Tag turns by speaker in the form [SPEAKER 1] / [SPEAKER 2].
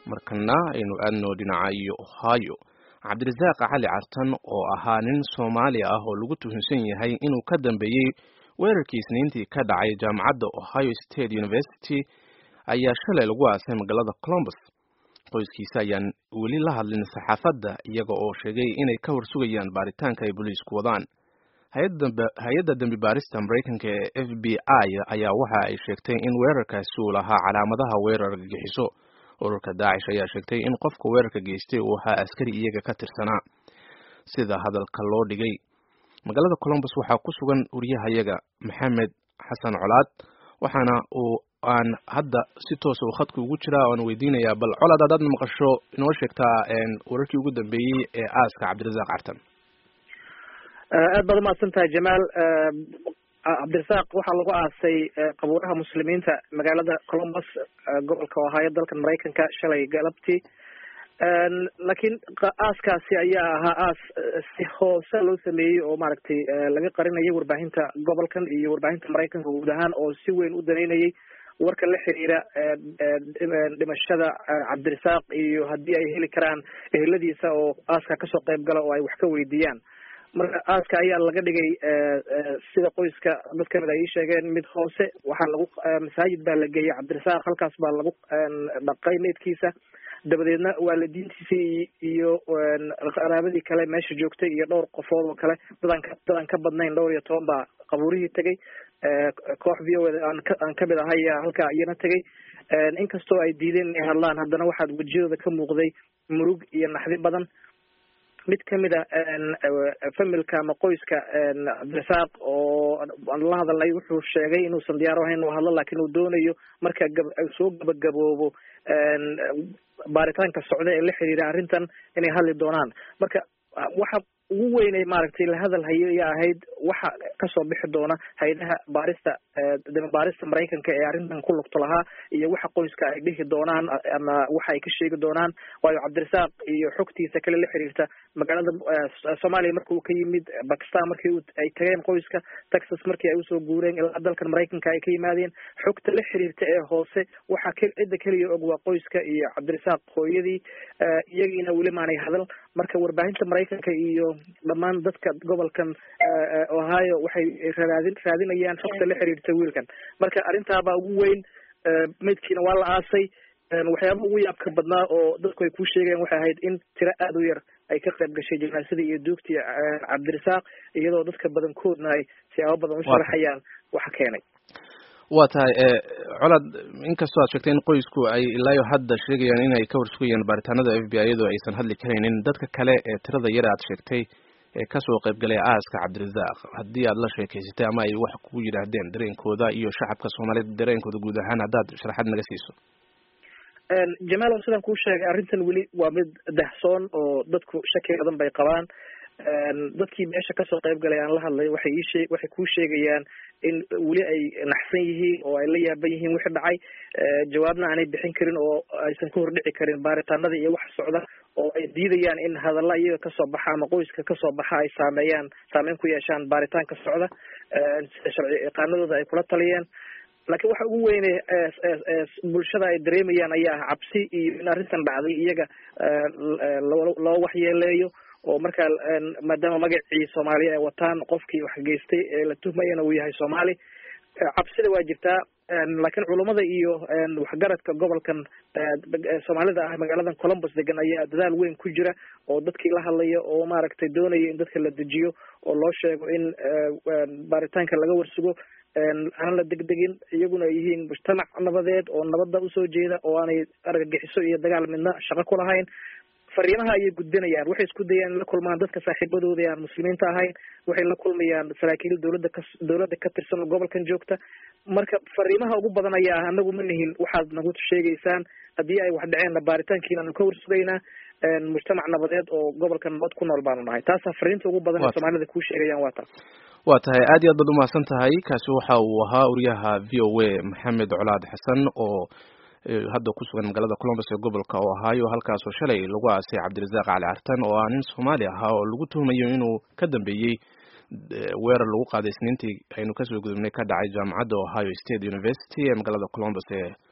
[SPEAKER 1] markana aynu aadno dhinaca Ohio. Cabdirasaaq Cali Cartan oo ahaa nin Soomaali ah oo lagu tuhunsan yahay inuu ka dambeeyay weerarkii Isniintii ka dhacay jaamacadda Ohio State University ayaa shalay lagu aasay magaalada Columbus. Qoyskiisa ayaan weli la hadlin saxaafadda iyaga oo sheegay inay ka warsugayaan baaritaanka ay booliisku wadaan. Hay'adda dambi baarista Mareykanka ee FBI ayaa waxa ay sheegtay in weerarkaasi uu lahaa calaamadaha weerar argagixiso. Ururka Daesh ayaa sheegtay in qofka weerarka geystay uu ahaa askari iyaga ka tirsanaa. Sida hadalka loo dhigay, magaalada Columbus waxaa ku sugan wariyahayaga Maxamed Xasan Colaad, waxaana aan hadda si toos ah khadka ugu jiraa oo aan weydiinayaa bal Colaad haddaad maqasho inoo sheegtaa wararkii ugu dambeeyay ee aaska Cabdirasaaq Cartan.
[SPEAKER 2] aad baad umahadsantahay Jamaal. Cabdirasaaq waxaa lagu aasay qabuuraha muslimiinta magaalada Columbus, gobolka Ohio dalka Mareykanka shalay galabtii. Laakiin aaskaasi ayaa ahaa aas si hoose loo sameeyey oo maaragtay laga qarinayay warbaahinta gobolkan iyo warbaahinta Mareykanka guud ahaan oo si weyn u daneynayay warka la xiriira dhimashada Cabdirasaaq iyo haddii ay heli karaan eheladiisa oo aaska kasoo qayb gala oo ay wax ka weydiiyaan. marka aaska ayaa laga dhigay sida qoyska dad kamid ay sheegeen mid hoose. waxaa lagu masaajid baa la geeyay Cabdirasaaq, halkaas baa lagu dhaqay meydkiisa. dabadeedna waalidiintiisii iyo qaraabadii kale meesha joogtay iyo dhowr qofood oo kale dadaan ka badnayn 12 baa qabuurihii tegay. koox VO aan kamid ahay halkaa iyana tegay. inkastoo ay diideen inay hadlaan, haddana waxaad wejiyadooda ka muuqday murug iyo naxdi badan. mid kamid a familka ama qoyska Cabdirasaaq oo la hadalay wuxuu sheegay inuusan diyaar u ahayn inuu hadlo, laakiin uu doonayo marka soo gabagaboobo baaritaanka socda ee la xiriira arrintan inay hadli doonaan. marka waxa ugu weyn ee maaragtay la hadal hayo ayaa ahayd waxa kasoo bixi doona hay'adaha baarista baarista Mareykanka ee arrintan ku lugta lahaa iyo waxa qoyska ay dhihi doonaan ama waxa ay ka sheegi doonaan. waayo Cabdirasaaq iyo xogtiisa kale la xiriirta magaalada Soomaaliya markii uu ka yimid, Pakistan markii ay tageen qoyska, Texas markii ay usoo guureen ilaa dalkan Mareykanka ay ka yimaadeen, xogta la xiriirta ee hoose waxa cidda kaliya og waa qoyska iyo Cabdirasaaq hooyadii. iyagiina weli maanay hadal. marka warbaahinta Mareykanka iyo dhammaan dadka gobolkan Ohio waxay raadinayaan xogta la xiriirta wiilkan. marka arrintaabaa ugu weyn. meydkiina waa la aasay. waxyaabaha ugu yaabka badnaa oo dadku ay ku sheegeen waxay ahayd in tiro aad u yar ay ka qayb gashay janaasadii iyo duugtii Cabdirasaaq, iyadoo dadka badankoodna ay siyaabo badan u sharaxayaan waxa keenay.
[SPEAKER 1] waa tahay Colaad, inkastoo aad sheegtay in qoysku ay ilaa hadda sheegayaan inay ka warsugayaan baaritaanada FBI iyadoo aysan hadli karaynin, dadka kale ee tirada yar aad sheegtay ee kasoo qayb galay aaska Cabdirasaaq, haddii aad la sheekaysatay ama ay wax ku yiraahdeen dareenkooda iyo shacabka Soomaaliyeed dareenkooda guud ahaan, haddaad sharaxaad naga siiso.
[SPEAKER 2] Jamaal, sidaan kuu sheegay arrintan weli waa mid dahsoon oo dadku shaki badan bay qabaan. dadkii meesha kasoo qayb galay aan la hadlay waxay kuu sheegayaan in weli ay naxsan yihiin oo ay la yaaban yihiin wixii dhacay. jawaabna aanay bixin karin oo aysan ka hordhici karin baaritaanada iyo wax socda, oo ay diidayaan in hadalla iyaga kasoo baxa ama qoyska kasoo baxa ay saameyn ku yeeshaan baaritaanka socda sida sharci yaqaanadooda ay kula taliyeen. laakiin waxa ugu weyne bulshada ay dareemayaan ayaa ah cabsi iyo in arrintan dhacday iyaga loo waxyeeleeyo, oo markaa maadaama magacii Soomaaliya ay wataan, qofkii wax geystay ee la tuhmayana uu yahay Soomaali. cabsida waa jirtaa. laakiin culimada iyo waxgaradka gobolkan Soomaalida ah magaaladan Columbus degan ayaa dadaal weyn ku jira oo dadkii la hadlaya oo maaragtay doonaya in dadka la dejiyo oo loo sheego in baaritaanka laga warsugo, aan la degdegin, iyaguna ay yihiin mujtamac nabadeed oo nabadda usoo jeeda oo aanay argagixiso iyo dagaal midna shaqo ku lahayn. fariimaha ayay gudbinayaan. waxay isku dayaan in la kulmaan dadka saaxiibadooda aan muslimiinta ahayn. waxay la kulmayaan saraakiil dowladda ka tirsan oo gobolkan joogta. marka fariimaha ugu badan ayaa ah anagu ma nihin waxaad nagu sheegaysaan, haddii ay wax dhaceenna baaritaankiina aanu ka warsugaynaa. mujtamac nabadeed oo gobolkan nabad ku nool baanu nahay. taasaa fariinta ugu badan ee Soomaalida ku sheegayaan waa taas.
[SPEAKER 1] waa tahay aad iyo aad baad umahadsan tahay. kaasi waxa uu ahaa wariyaha VOA Maxamed Colaad Xasan oo hadda ku sugan magaalada Columbus ee gobolka Ohio, halkaas oo shalay lagu aasay Cabdirasaaq Cali Cartan oo ah nin Soomaali ah oo lagu tuhumayo inuu ka dambeeyay weerar lagu qaaday Isniintii aynu kasoo gudubnay ka dhacay jaamacadda Ohio State University ee magaalada Columbus ee